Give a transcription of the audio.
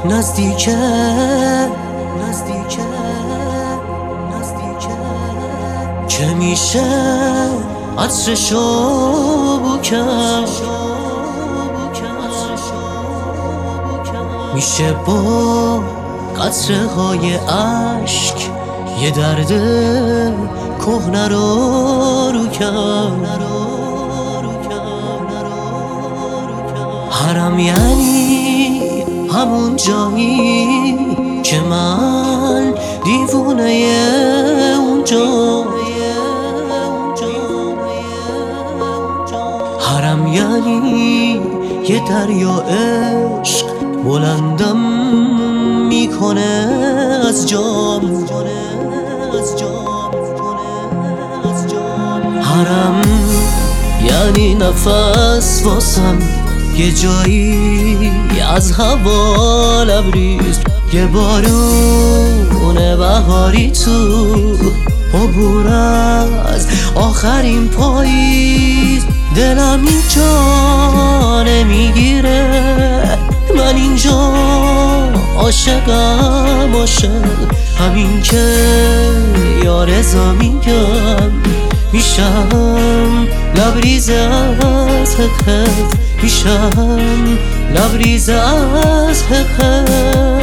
نزدیکه نزدیکه نزدیکه که میشه عطرشو بکن، میشه با قطره های عشق یه درد کهنه رو کن. حرم یعنی همون جایی که من دیوونه اونجا. حرم یعنی یه دریا عشق بلندم میکنه از جام. حرم یعنی نفس واسم یه جایی از هوا لبریز، یه بارون بهاری تو عبور از آخرین پاییز. دلم اینجا نمیگیره، من اینجا عاشقم، عاشق همین که یا رضا میگم. میشم لبریز از حقت، میشم لبریز از حقت.